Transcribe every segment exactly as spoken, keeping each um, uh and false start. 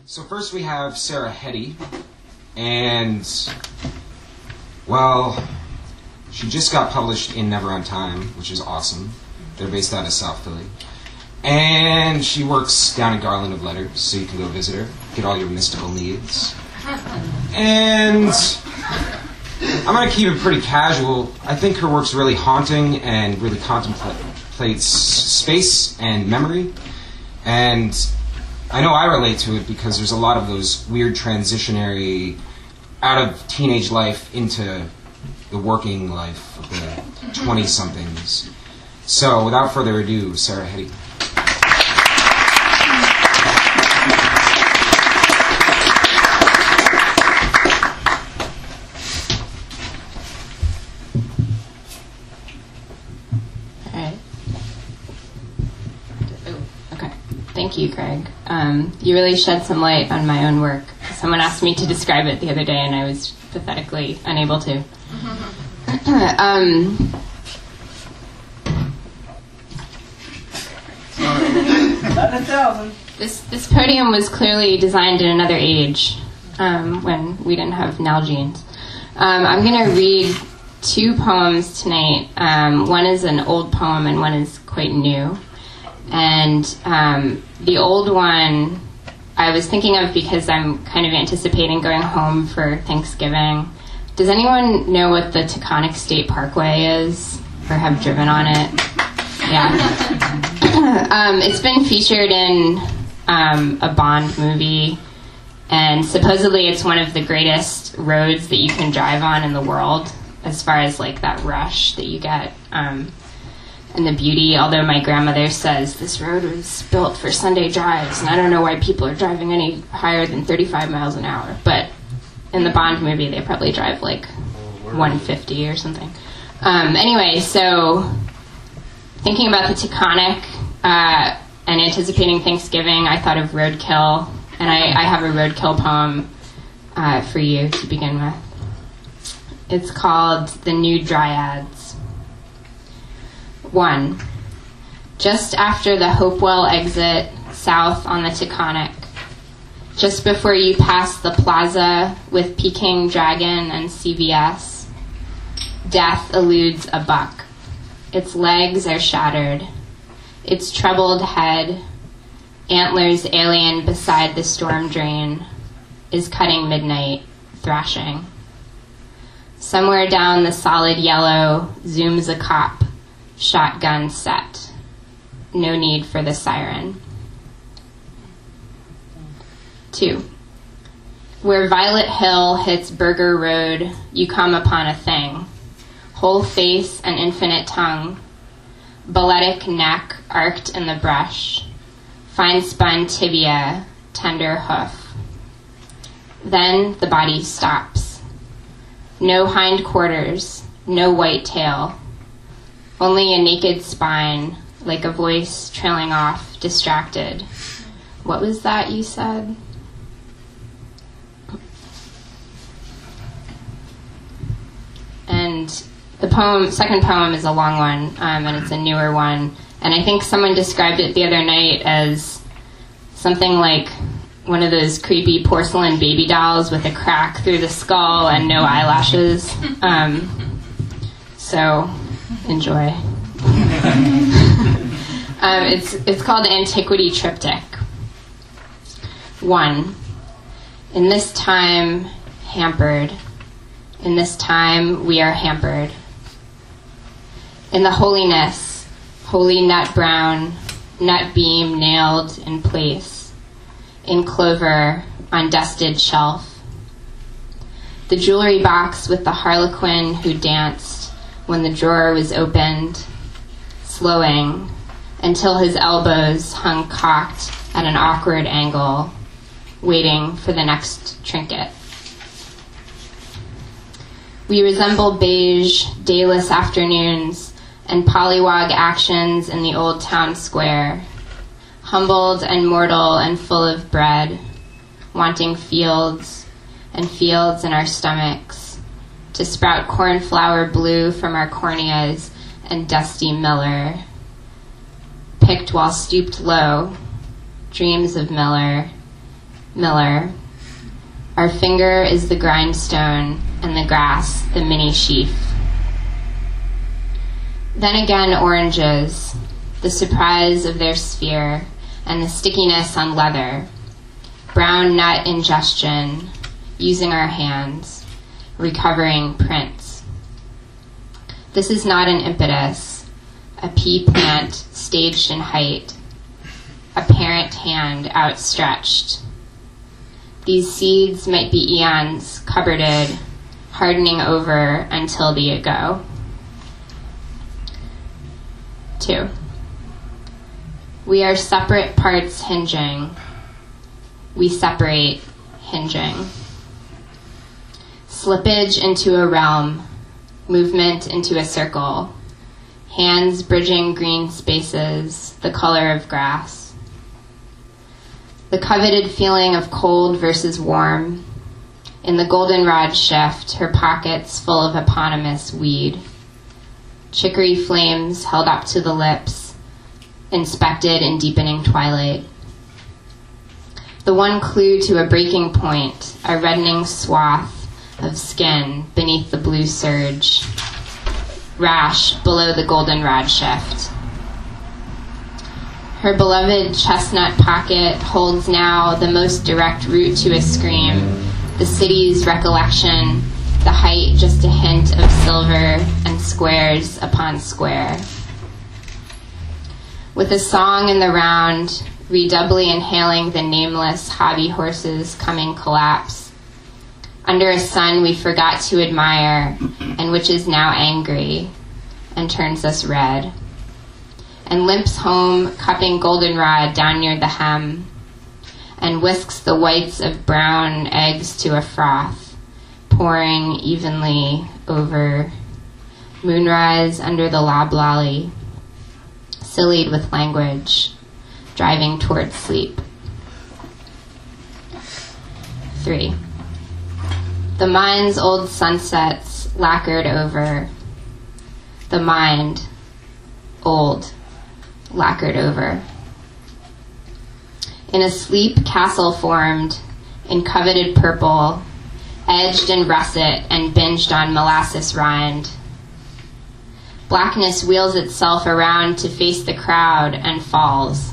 So first we have Sarah Hetty, and, well, she just got published in Never on Time, which is awesome. They're based out of South Philly. And she works down at Garland of Letters, so you can go visit her, get all your mystical needs. And I'm going to keep it pretty casual. I think her work's really haunting and really contemplates space and memory. And I know I relate to it because there's a lot of those weird transitionary out of teenage life into the working life of the twenty-somethings. So without further ado, Sarah Hetty. Thank you, Greg. Um, you really shed some light on my own work. Someone asked me to describe it the other day, and I was pathetically unable to. um, this this podium was clearly designed in another age, um, when we didn't have Nalgene's. Um, I'm going to read two poems tonight. Um, one is an old poem, and one is quite new. And um, the old one I was thinking of because I'm kind of anticipating going home for Thanksgiving. Does anyone know what the Taconic State Parkway is or have driven on it? Yeah. um, it's been featured in um, a Bond movie, and supposedly it's one of the greatest roads that you can drive on in the world as far as like that rush that you get. Um, And the beauty, although my grandmother says this road was built for Sunday drives, and I don't know why people are driving any higher than thirty-five miles an hour. But in the Bond movie, they probably drive like one fifty or something. Um, anyway, so thinking about the Taconic uh, and anticipating Thanksgiving, I thought of roadkill, and I, I have a roadkill poem uh, for you to begin with. It's called The New Dryads. One, just after the Hopewell exit south on the Taconic, just before you pass the plaza with Peking Dragon and C V S, death eludes a buck. Its legs are shattered. Its troubled head, antlers alien beside the storm drain, is cutting midnight, thrashing. Somewhere down the solid yellow zooms a cop, shotgun set. No need for the siren. Two. Where Violet Hill hits Burger Road, you come upon a thing. Whole face and infinite tongue. Balletic neck arced in the brush. Fine-spun tibia, tender hoof. Then the body stops. No hindquarters, no white tail. Only a naked spine, like a voice trailing off, distracted. What was that you said? And the poem, second poem is a long one, um, and it's a newer one. And I think someone described it the other night as something like one of those creepy porcelain baby dolls with a crack through the skull and no eyelashes. Um, so... Enjoy. um, it's it's called Antiquity Triptych. One. In this time, hampered. In this time, we are hampered. In the holiness, holy nut brown, nut beam nailed in place. In clover, on dusted shelf. The jewelry box with the harlequin who danced when the drawer was opened, slowing until his elbows hung cocked at an awkward angle, waiting for the next trinket. We resemble beige, dayless afternoons and pollywog actions in the old town square, humbled and mortal and full of bread, wanting fields and fields in our stomachs, to sprout cornflower blue from our corneas and dusty Miller, picked while stooped low, dreams of Miller, Miller. Our finger is the grindstone, and the grass the mini sheaf. Then again, oranges, the surprise of their sphere, and the stickiness on leather. Brown nut ingestion, using our hands, recovering prints. This is not an impetus, a pea plant staged in height, a parent hand outstretched. These seeds might be eons cupboarded, hardening over until the ago. Two. We are separate parts hinging. We separate hinging. Slippage into a realm, movement into a circle, hands bridging green spaces, the color of grass. The coveted feeling of cold versus warm. In the goldenrod shift, her pockets full of eponymous weed. Chicory flames held up to the lips, inspected in deepening twilight. The one clue to a breaking point, a reddening swath of skin beneath the blue surge. Rash below the goldenrod shift. Her beloved chestnut pocket holds now the most direct route to a scream, the city's recollection, the height just a hint of silver and squares upon square. With a song in the round, redoubly inhaling the nameless hobby horse's coming collapse, under a sun we forgot to admire, and which is now angry, and turns us red, and limps home, cupping goldenrod down near the hem, and whisks the whites of brown eggs to a froth, pouring evenly over moonrise under the loblolly, sillied with language, driving toward sleep. Three. The mind's old sunsets lacquered over. The mind, old, lacquered over. In a sleep castle formed, in coveted purple, edged and russet and binged on molasses rind. Blackness wheels itself around to face the crowd and falls.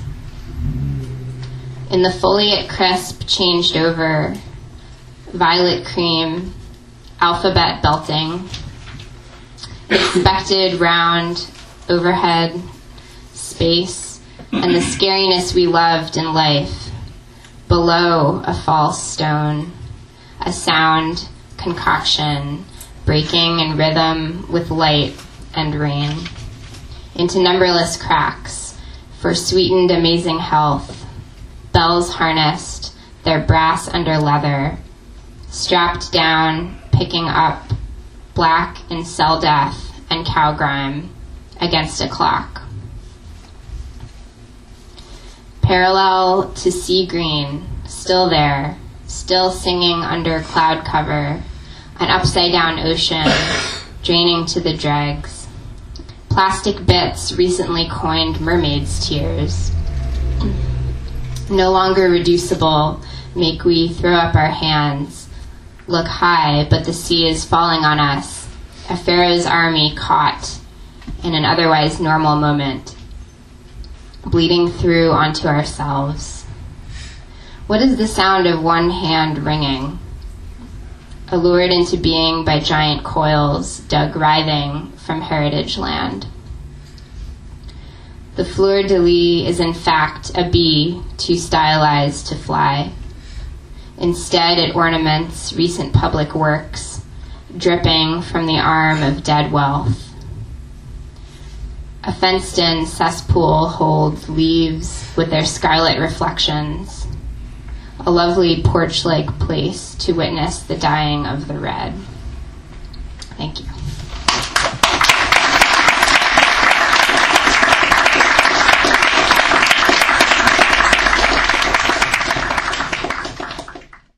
In the foliate crisp changed over, violet cream, alphabet belting, expected round, overhead, space, and the scariness we loved in life, below a false stone, a sound concoction, breaking in rhythm with light and rain, into numberless cracks, for sweetened amazing health, bells harnessed, their brass under leather, strapped down, picking up, black in cell death and cow grime, against a clock. Parallel to sea green, still there, still singing under cloud cover, an upside-down ocean, draining to the dregs. Plastic bits recently coined mermaid's tears. No longer reducible, make we throw up our hands, look high, but the sea is falling on us, a pharaoh's army caught in an otherwise normal moment, bleeding through onto ourselves. What is the sound of one hand wringing, allured into being by giant coils dug writhing from heritage land? The fleur-de-lis is in fact a bee too stylized to fly. Instead, it ornaments recent public works, dripping from the arm of dead wealth. A fenced-in cesspool holds leaves with their scarlet reflections, a lovely porch-like place to witness the dying of the red. Thank you.